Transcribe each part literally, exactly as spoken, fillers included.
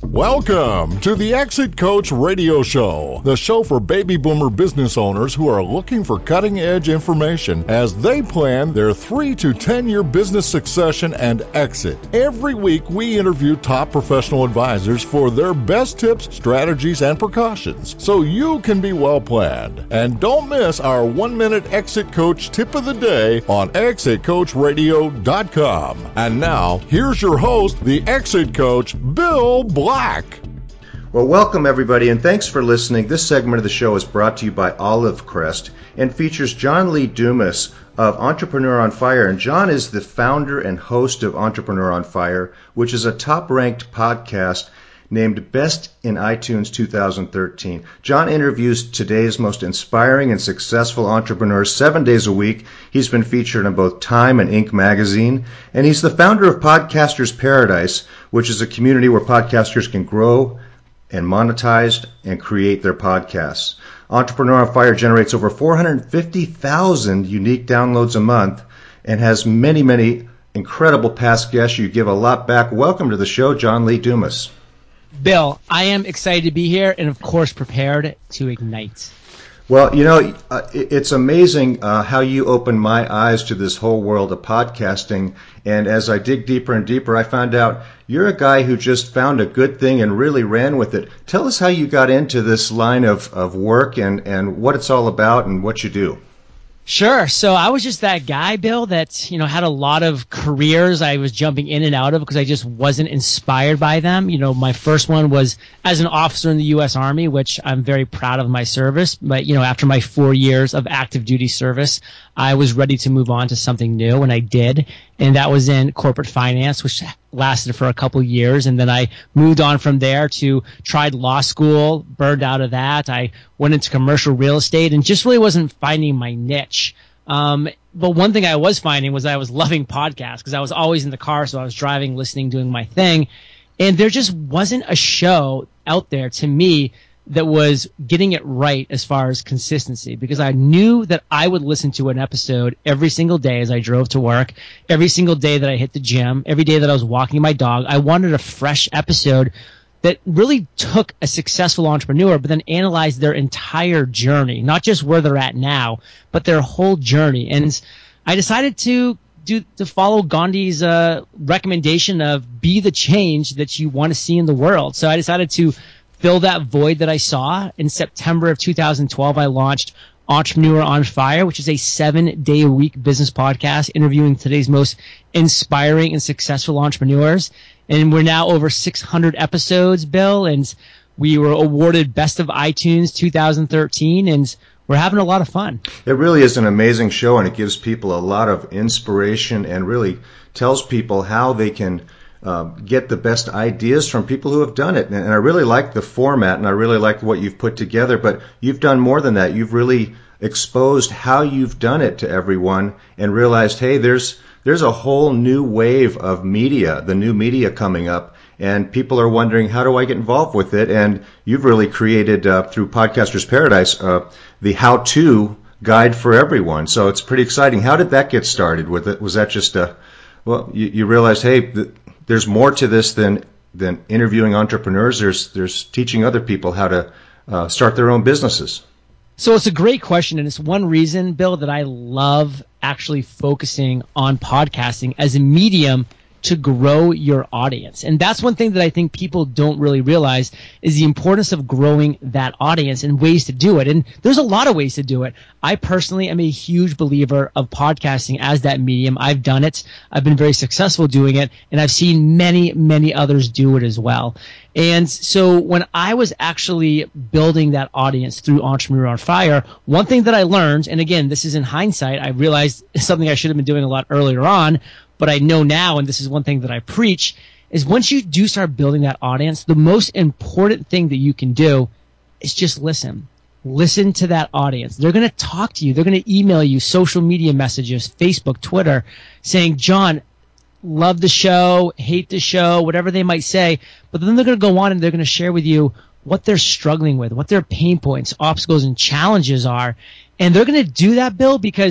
Welcome to the Exit Coach Radio Show, the show for baby boomer business owners who are looking for cutting-edge information as they plan their three to ten year business succession and exit. Every week, we interview top professional advisors for their best tips, strategies, and precautions, so you can be well planned. And don't miss our one-minute Exit Coach tip of the day on exit coach radio dot com. And now, here's your host, the Exit Coach, Bill Black. Well, welcome everybody, and thanks for listening. This segment of the show is brought to you by Olive Crest and features John Lee Dumas of Entrepreneur on Fire. And John is the founder and host of Entrepreneur on Fire, which is a top-ranked podcast named Best in iTunes two thousand thirteen. John interviews today's most inspiring and successful entrepreneurs seven days a week. He's been featured in both Time and Inc magazine, and he's the founder of Podcasters Paradise, which is a community where podcasters can grow and monetize and create their podcasts. Entrepreneur on Fire generates over four hundred fifty thousand unique downloads a month and has many, many incredible past guests. You give a lot back. Welcome to the show, John Lee Dumas. Bill, I am excited to be here and, of course, prepared to ignite. Well, you know, uh, it's amazing uh, how you opened my eyes to this whole world of podcasting. And as I dig deeper and deeper, I found out you're a guy who just found a good thing and really ran with it. Tell us how you got into this line of, of work and, and what it's all about and what you do. Sure. So I was just that guy, Bill, that, you know, had a lot of careers I was jumping in and out of because I just wasn't inspired by them. You know, my first one was as an officer in the U S Army, which I'm very proud of my service. But, you know, after my four years of active duty service, I was ready to move on to something new, and I did. And that was in corporate finance, which lasted for a couple of years. And then I moved on from there to tried law school, burned out of that. I went into commercial real estate and just really wasn't finding my niche. Um, but one thing I was finding was I was loving podcasts because I was always in the car. So I was driving, listening, doing my thing. And there just wasn't a show out there to me that was getting it right as far as consistency, because I knew that I would listen to an episode every single day as I drove to work, every single day that I hit the gym, every day that I was walking my dog. I wanted a fresh episode that really took a successful entrepreneur, but then analyzed their entire journey, not just where they're at now, but their whole journey. And I decided to do to follow Gandhi's uh, recommendation of be the change that you want to see in the world. So I decided to fill that void that I saw. In September of two thousand twelve, I launched Entrepreneur on Fire, which is a seven-day-a-week business podcast interviewing today's most inspiring and successful entrepreneurs. And we're now over six hundred episodes, Bill, and we were awarded Best of iTunes two thousand thirteen, and we're having a lot of fun. It really is an amazing show, and it gives people a lot of inspiration and really tells people how they can Uh, get the best ideas from people who have done it. And, and I really like the format, and I really like what you've put together, but you've done more than that. You've really exposed how you've done it to everyone and realized, hey, there's there's a whole new wave of media, the new media coming up, and people are wondering, how do I get involved with it? And you've really created, uh, through Podcasters Paradise, uh, the how-to guide for everyone. So it's pretty exciting. How did that get started with it? Was that just a, well, you, you realized, hey, th- there's more to this than than interviewing entrepreneurs. There's there's teaching other people how to uh, start their own businesses. So it's a great question, and it's one reason, Bill, that I love actually focusing on podcasting as a medium to grow your audience. And that's one thing that I think people don't really realize is the importance of growing that audience and ways to do it. And there's a lot of ways to do it. I personally am a huge believer of podcasting as that medium. I've done it. I've been very successful doing it, and I've seen many, many others do it as well. And so when I was actually building that audience through Entrepreneur on Fire, one thing that I learned, and again, this is in hindsight, I realized something I should have been doing a lot earlier on, but I know now, and this is one thing that I preach, is once you do start building that audience, the most important thing that you can do is just listen. Listen to that audience. They're going to talk to you. They're going to email you social media messages, Facebook, Twitter, saying, John, love the show, hate the show, whatever they might say. But then they're going to go on and they're going to share with you what they're struggling with, what their pain points, obstacles, and challenges are. And they're going to do that, Bill, because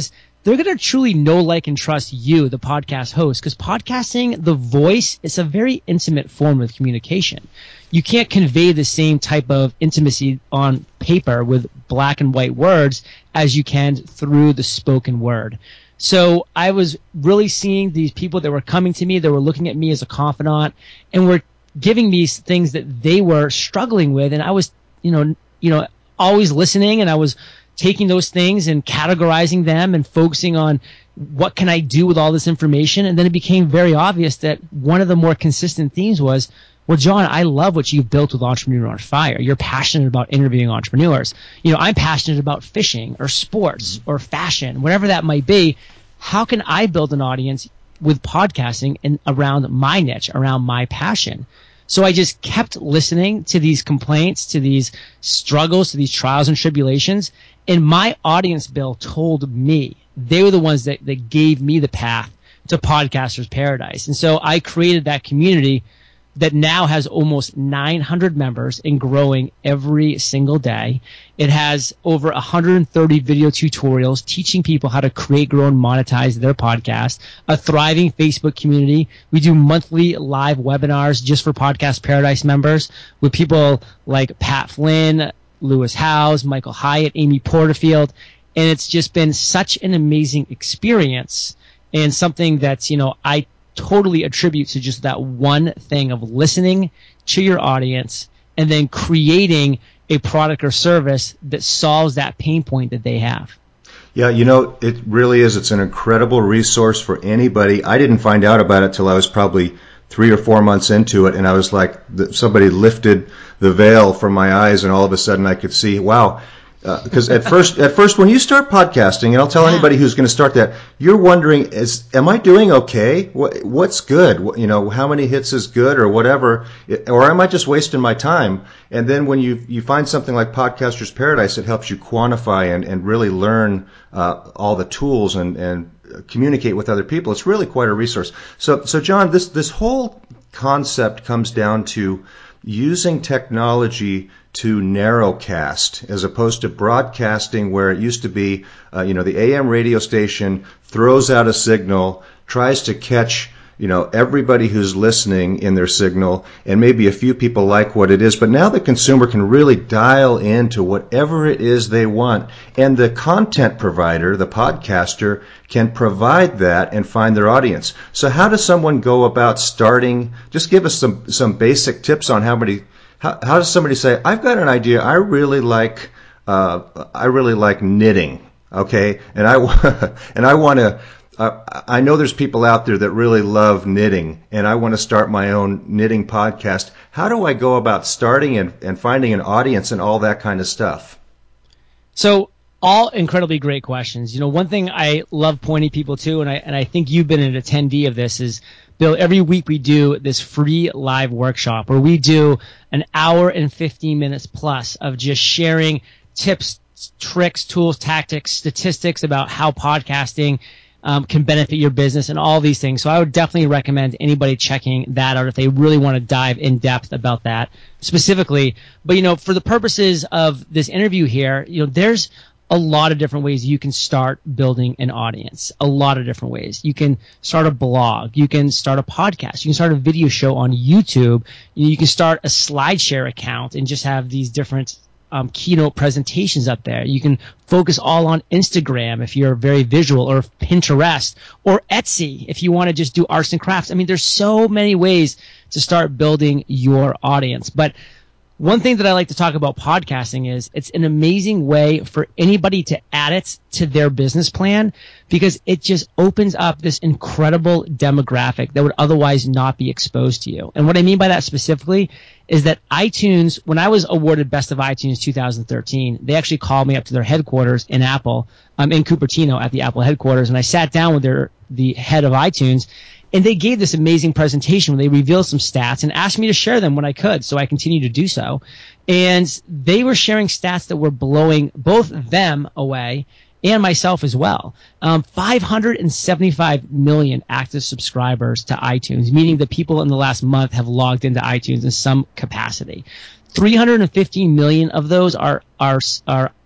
they're going to truly know, like, and trust you, the podcast host, because podcasting, the voice, is a very intimate form of communication. You can't convey the same type of intimacy on paper with black and white words as you can through the spoken word. So I was really seeing these people that were coming to me, that were looking at me as a confidant, and were giving me things that they were struggling with, and I was, you know, you know, always listening, and I was taking those things and categorizing them and focusing on what can I do with all this information. And then it became very obvious that one of the more consistent themes was, well, John, I love what you've built with Entrepreneur on Fire. You're passionate about interviewing entrepreneurs. You know, I'm passionate about fishing or sports or fashion, whatever that might be. How can I build an audience with podcasting and around my niche, around my passion? So I just kept listening to these complaints, to these struggles, to these trials and tribulations. And my audience, Bill, told me, they were the ones that, that gave me the path to Podcasters Paradise. And so I created that community that now has almost nine hundred members and growing every single day. It has over one hundred thirty video tutorials teaching people how to create, grow, and monetize their podcast, a thriving Facebook community. We do monthly live webinars just for Podcast Paradise members with people like Pat Flynn, Lewis Howes, Michael Hyatt, Amy Porterfield. And it's just been such an amazing experience, and something that's, you know, I totally attribute to just that one thing of listening to your audience and then creating a product or service that solves that pain point that they have. Yeah, you know, it really is. It's an incredible resource for anybody. I didn't find out about it till I was probably three or four months into it, and I was like, somebody lifted the veil from my eyes, and all of a sudden I could see, wow. Because uh, at first, at first, when you start podcasting, and I'll tell yeah. anybody who's going to start that, you're wondering, is am I doing okay? What, what's good? What, you know, how many hits is good, or whatever, it, or am I just wasting my time? And then when you you find something like Podcasters Paradise, it helps you quantify and, and really learn uh, all the tools and and communicate with other people. It's really quite a resource. So, so John, this this whole concept comes down to using technology to narrowcast as opposed to broadcasting, where it used to be, uh, you know, the A M radio station throws out a signal, tries to catch, you know, everybody who's listening in their signal, and maybe a few people like what it is. But now the consumer can really dial into whatever it is they want, and the content provider, the podcaster, can provide that and find their audience. So how does someone go about starting? Just give us some some basic tips on how many. How, how does somebody say, I've got an idea, I really like uh, I really like knitting, okay, and I and I want to. Uh, I know there's people out there that really love knitting, and I want to start my own knitting podcast. How do I go about starting and, and finding an audience and all that kind of stuff? So, all incredibly great questions. You know, one thing I love pointing people to, and I and I think you've been an attendee of this, is, Bill, every week we do this free live workshop where we do an hour and fifteen minutes plus of just sharing tips, tricks, tools, tactics, statistics about how podcasting um, can benefit your business and all these things. So I would definitely recommend anybody checking that out if they really want to dive in depth about that specifically. But, you know, for the purposes of this interview here, you know, there's a lot of different ways you can start building an audience. A lot of different ways. You can start a blog. You can start a podcast. You can start a video show on YouTube. You can start a SlideShare account and just have these different um, keynote presentations up there. You can focus all on Instagram if you're very visual, or Pinterest, or Etsy if you want to just do arts and crafts. I mean, there's so many ways to start building your audience. But one thing that I like to talk about podcasting is it's an amazing way for anybody to add it to their business plan, because it just opens up this incredible demographic that would otherwise not be exposed to you. And what I mean by that specifically is that iTunes, when I was awarded Best of iTunes two thousand thirteen, they actually called me up to their headquarters in Apple, um, in Cupertino at the Apple headquarters, and I sat down with their the head of iTunes. And they gave this amazing presentation where they revealed some stats and asked me to share them when I could, so I continue to do so. And they were sharing stats that were blowing both them away and myself as well. Um, five hundred seventy-five million active subscribers to iTunes, meaning that people in the last month have logged into iTunes in some capacity. three hundred fifteen million of those are are are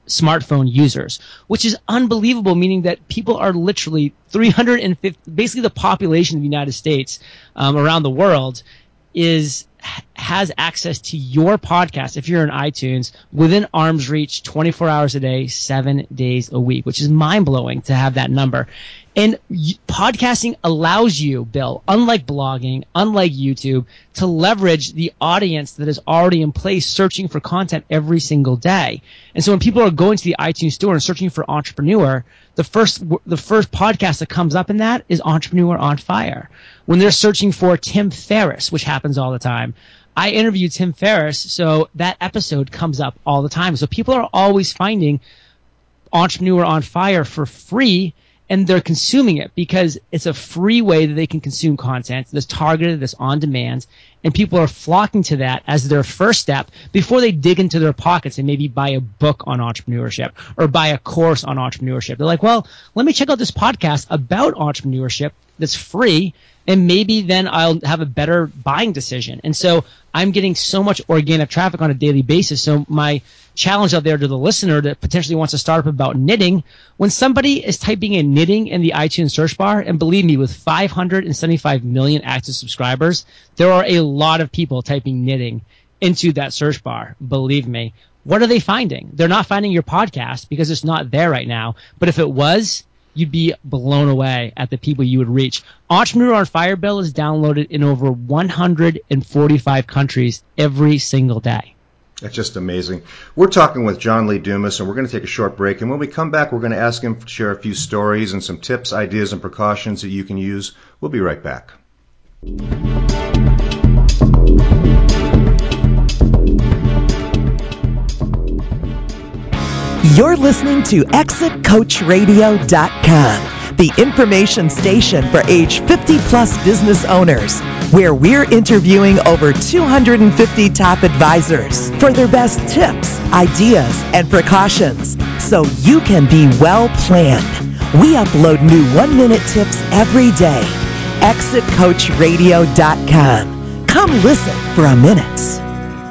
smartphone users, which is unbelievable, meaning that people are literally three hundred fifty, basically the population of the United States um, around the world is has access to your podcast if you're in iTunes within arm's reach twenty-four hours a day, seven days a week, which is mind-blowing to have that number. And podcasting allows you, Bill, unlike blogging, unlike YouTube, to leverage the audience that is already in place searching for content every single day. And so when people are going to the iTunes store and searching for Entrepreneur, the first the first podcast that comes up in that is Entrepreneur on Fire. When they're searching for Tim Ferriss, which happens all the time, I interviewed Tim Ferriss, so that episode comes up all the time. So people are always finding Entrepreneur on Fire for free, and they're consuming it because it's a free way that they can consume content that's targeted, that's on demand, and people are flocking to that as their first step before they dig into their pockets and maybe buy a book on entrepreneurship or buy a course on entrepreneurship. They're like, well, let me check out this podcast about entrepreneurship that's free, and maybe then I'll have a better buying decision. And so I'm getting so much organic traffic on a daily basis. So my challenge out there to the listener that potentially wants to start up about knitting, when somebody is typing in knitting in the iTunes search bar, and believe me, with five hundred seventy-five million active subscribers, there are a lot of people typing knitting into that search bar. Believe me. What are they finding? They're not finding your podcast because it's not there right now. But if it was, you'd be blown away at the people you would reach. Entrepreneur on Fire, Bill, is downloaded in over one hundred forty-five countries every single day. That's just amazing. We're talking with John Lee Dumas, and we're going to take a short break. And when we come back, we're going to ask him to share a few stories and some tips, ideas, and precautions that you can use. We'll be right back. You're listening to exit coach radio dot com, the information station for age fifty plus business owners, where we're interviewing over two hundred fifty top advisors for their best tips, ideas, and precautions, so you can be well planned. We upload new one-minute tips every day. exit coach radio dot com. Come listen for a minute.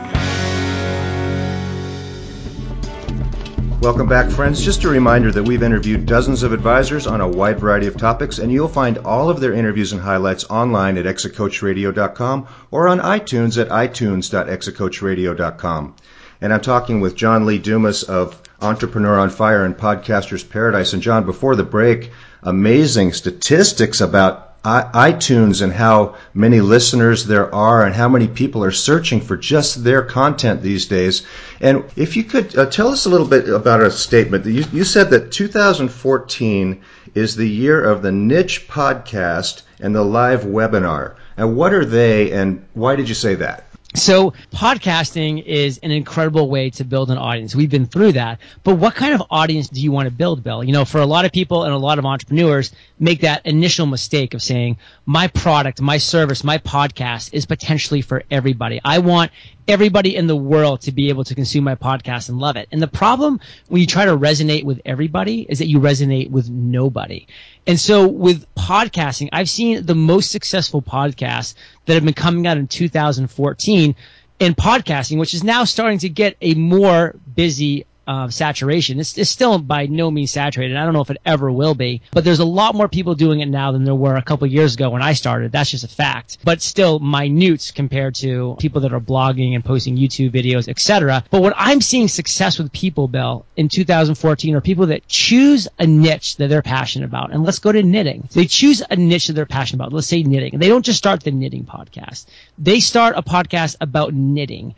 Welcome back, friends. Just a reminder that we've interviewed dozens of advisors on a wide variety of topics, and you'll find all of their interviews and highlights online at exit coach radio dot com or on iTunes at i tunes dot exit coach radio dot com. And I'm talking with John Lee Dumas of Entrepreneur on Fire and Podcaster's Paradise. And John, before the break, amazing statistics about iTunes and how many listeners there are and how many people are searching for just their content these days. And if you could uh, tell us a little bit about a statement. You, you said that two thousand fourteen is the year of the niche podcast and the live webinar. And what are they, and why did you say that? So podcasting is an incredible way to build an audience. We've been through that. But what kind of audience do you want to build, Bill? You know, for a lot of people and a lot of entrepreneurs make that initial mistake of saying, my product, my service, my podcast is potentially for everybody. I want everybody in the world to be able to consume my podcast and love it. And the problem when you try to resonate with everybody is that you resonate with nobody. And so with podcasting, I've seen the most successful podcasts that have been coming out in two thousand fourteen in podcasting, which is now starting to get a more busy Uh, saturation. It's, it's still by no means saturated. I don't know if it ever will be, but there's a lot more people doing it now than there were a couple of years ago when I started. That's just a fact. But still minute compared to people that are blogging and posting YouTube videos, et cetera. But what I'm seeing success with people, Bill, in two thousand fourteen are people that choose a niche that they're passionate about. And let's go to knitting. They choose a niche that they're passionate about. Let's say knitting. And they don't just start the knitting podcast. They start a podcast about knitting,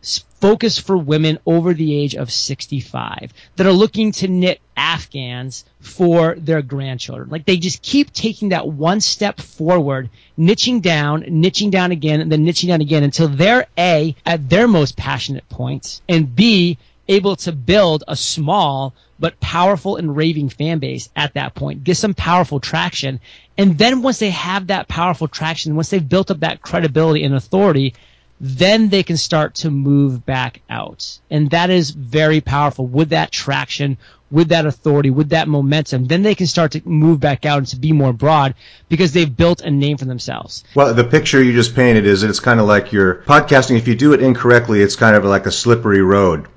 focus for women over the age of sixty-five that are looking to knit Afghans for their grandchildren. Like they just keep taking that one step forward, niching down, niching down again, and then niching down again until they're A, at their most passionate points, and B, able to build a small but powerful and raving fan base at that point, get some powerful traction. And then once they have that powerful traction, once they've built up that credibility and authority, then they can start to move back out. And that is very powerful. With that traction, with that authority, with that momentum, then they can start to move back out and to be more broad because they've built a name for themselves. Well, the picture you just painted is that it's kind of like your podcasting. If you do it incorrectly, it's kind of like a slippery road.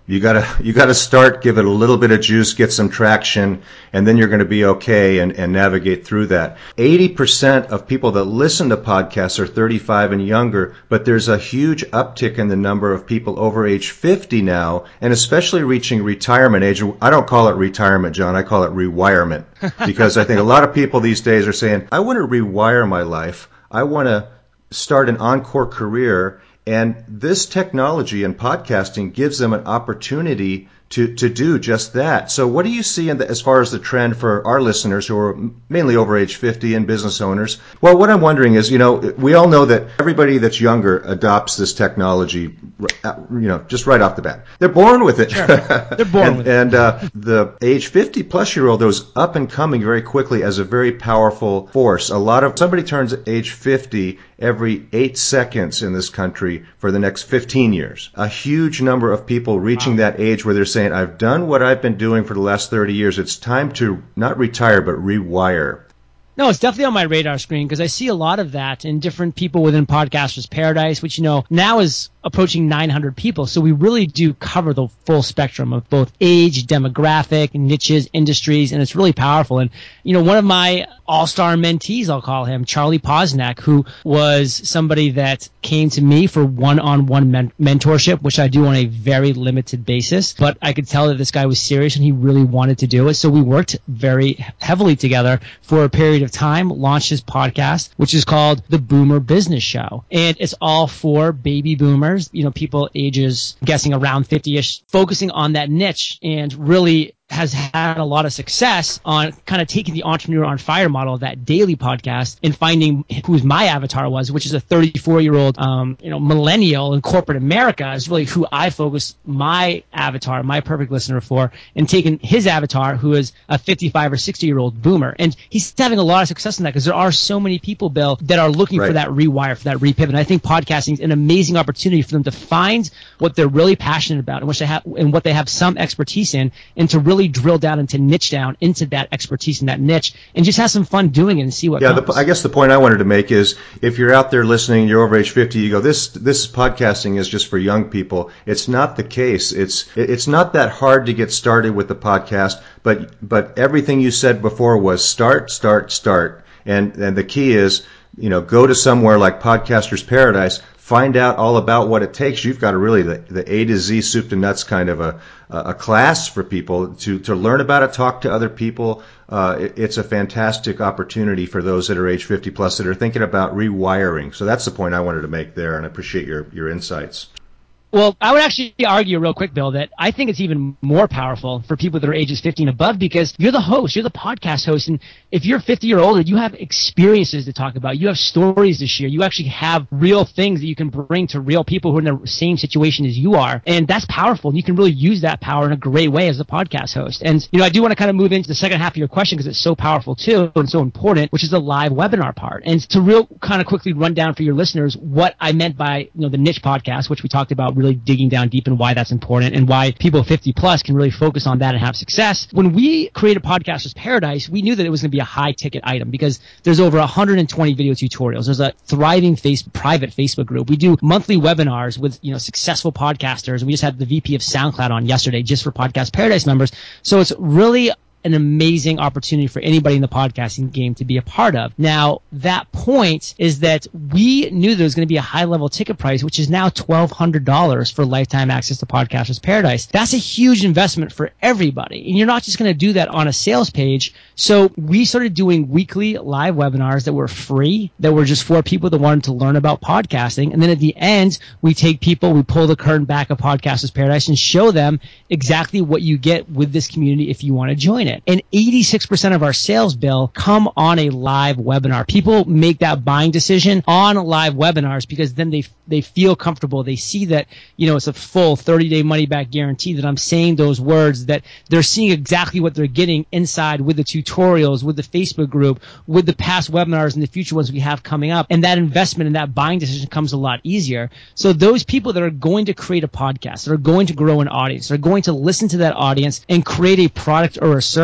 You gotta you gotta start, give it a little bit of juice, get some traction, and then you're going to be okay and, and navigate through that. eighty percent of people that listen to podcasts are thirty-five and younger, but there's a huge uptick in the number of people over age fifty now, and especially reaching retirement age. I don't call it retirement, John. I call it rewirement, because I think a lot of people these days are saying, I want to rewire my life. I want to start an encore career. And this technology and podcasting gives them an opportunity to, to do just that. So what do you see in the, as far as the trend for our listeners who are mainly over age fifty and business owners? Well, what I'm wondering is, you know, we all know that everybody that's younger adopts this technology, you know, just right off the bat. They're born with it. Sure. They're born and, with it. And uh, the age fifty plus year old that was up and coming very quickly as a very powerful force. A lot of somebody turns age fifty every eight seconds in this country for the next fifteen years. A huge number of people reaching wow. that age where they're saying, I've done what I've been doing for the last thirty years. It's time to not retire, but rewire. No, it's definitely on my radar screen because I see a lot of that in different people within Podcasters Paradise, which, you know, now is approaching nine hundred people. So we really do cover the full spectrum of both age, demographic, niches, industries, and it's really powerful. And, you know, one of my all-star mentees, I'll call him, Charlie Posnack, who was somebody that came to me for one-on-one men- mentorship, which I do on a very limited basis. But I could tell that this guy was serious and he really wanted to do it. So we worked very heavily together for a period of time, launched his podcast, which is called The Boomer Business Show. And it's all for baby boomers, you know, people ages, I'm guessing around fifty-ish, focusing on that niche and really has had a lot of success on kind of taking the Entrepreneur on Fire model of that daily podcast and finding who my avatar was, which is a thirty-four-year-old, um, you know, millennial in corporate America is really who I focus my avatar, my perfect listener for, and taking his avatar, who is a fifty-five or sixty-year-old boomer. And he's having a lot of success in that because there are so many people, Bill, that are looking right. for that rewire, for that repivot. And I think podcasting is an amazing opportunity for them to find what they're really passionate about and, which they have, and what they have some expertise in, and to really drill down and to niche down into that expertise in that niche and just have some fun doing it and see what yeah, comes. The, I guess the point I wanted to make is if you're out there listening, you're over age fifty, you go, this this podcasting is just for young people. It's not the case. It's it's not that hard to get started with the podcast, but but everything you said before was start, start, start. And and the key is, you know, go to somewhere like Podcasters Paradise, find out all about what it takes. You've got a really the, the A to Z, soup to nuts kind of a a class for people to, to learn about it, talk to other people. Uh, it, it's a fantastic opportunity for those that are age fifty plus that are thinking about rewiring. So that's the point I wanted to make there, and I appreciate your, your insights. Well, I would actually argue real quick, Bill, that I think it's even more powerful for people that are ages fifty and above because you're the host, you're the podcast host, and if you're fifty or older, you have experiences to talk about, you have stories to share, you actually have real things that you can bring to real people who are in the same situation as you are, and that's powerful, and you can really use that power in a great way as a podcast host. And, you know, I do want to kind of move into the second half of your question because it's so powerful too and so important, which is the live webinar part. And to real kind of quickly run down for your listeners what I meant by, you know, the niche podcast, which we talked about really digging down deep and why that's important and why people fifty plus can really focus on that and have success. When we created Podcasters Paradise, we knew that it was going to be a high ticket item because there's over one hundred twenty video tutorials. There's a thriving face, private Facebook group. We do monthly webinars with, you know, successful podcasters. We just had the V P of SoundCloud on yesterday just for Podcast Paradise members. So it's really an amazing opportunity for anybody in the podcasting game to be a part of. Now, that point is that we knew there was going to be a high-level ticket price, which is now twelve hundred dollars for lifetime access to Podcasters Paradise. That's a huge investment for everybody, and you're not just going to do that on a sales page. So we started doing weekly live webinars that were free, that were just for people that wanted to learn about podcasting, and then at the end, we take people, we pull the curtain back of Podcasters Paradise and show them exactly what you get with this community if you want to join it. And eighty-six percent of our sales, Bill, come on a live webinar. People make that buying decision on live webinars because then they they feel comfortable. They see that, you know, it's a full thirty-day money-back guarantee, that I'm saying those words, that they're seeing exactly what they're getting inside with the tutorials, with the Facebook group, with the past webinars and the future ones we have coming up. And that investment and that buying decision comes a lot easier. So those people that are going to create a podcast, that are going to grow an audience, that are going to listen to that audience and create a product or a service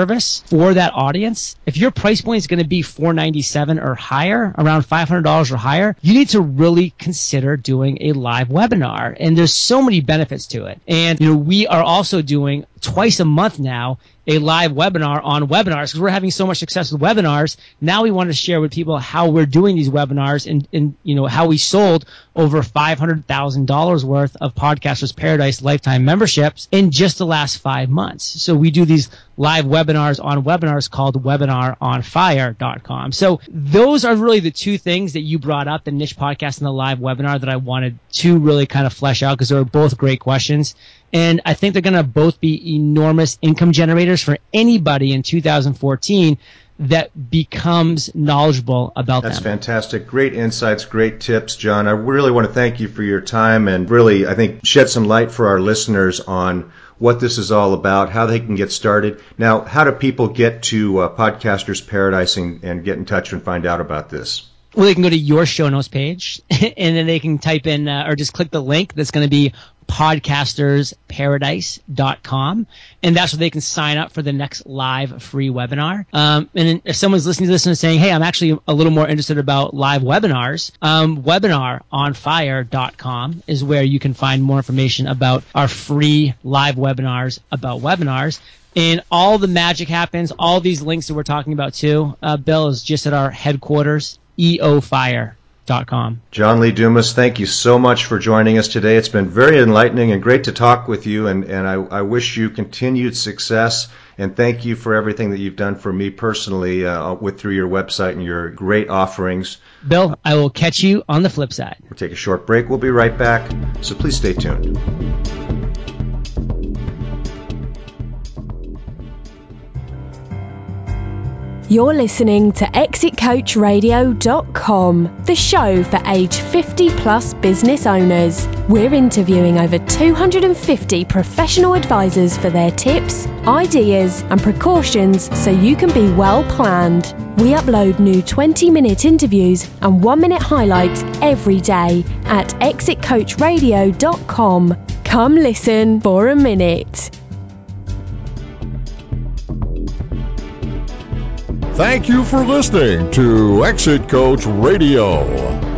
service for that audience, if your price point is going to be four ninety-seven or higher, around five hundred dollars or higher, you need to really consider doing a live webinar. And there's so many benefits to it. And, you know, we are also doing twice a month now a live webinar on webinars because we're having so much success with webinars. Now we want to share with people how we're doing these webinars and, and you know, how we sold over five hundred thousand dollars worth of Podcasters Paradise lifetime memberships in just the last five months. So we do these live webinars on webinars called webinar on fire dot com. So those are really the two things that you brought up, the niche podcast and the live webinar, that I wanted to really kind of flesh out because they were both great questions. And I think they're going to both be enormous income generators for anybody in two thousand fourteen that becomes knowledgeable about That's them. That's fantastic. Great insights, great tips, John. I really want to thank you for your time and really, I think, shed some light for our listeners on what this is all about, how they can get started. Now, how do people get to uh, Podcasters Paradise and, and get in touch and find out about this? Well, they can go to your show notes page, and then they can type in uh, or just click the link that's going to be podcasters paradise dot com, and that's where they can sign up for the next live free webinar. Um, and then if someone's listening to this and saying, hey, I'm actually a little more interested about live webinars, um, webinar on fire dot com is where you can find more information about our free live webinars about webinars. And all the magic happens, all these links that we're talking about too, uh, Bill, is just at our headquarters, e o fire dot com. John Lee Dumas, thank you so much for joining us today. It's been very enlightening and great to talk with you, and, and I, I wish you continued success, and thank you for everything that you've done for me personally uh, with through your website and your great offerings. Bill, I will catch you on the flip side. We'll take a short break. We'll be right back, so please stay tuned. You're listening to exit coach radio dot com, the show for age fifty plus business owners. We're interviewing over two hundred fifty professional advisors for their tips, ideas, and precautions so you can be well planned. We upload new twenty minute interviews and one minute highlights every day at exit coach radio dot com. Come listen for a minute. Thank you for listening to Exit Coach Radio.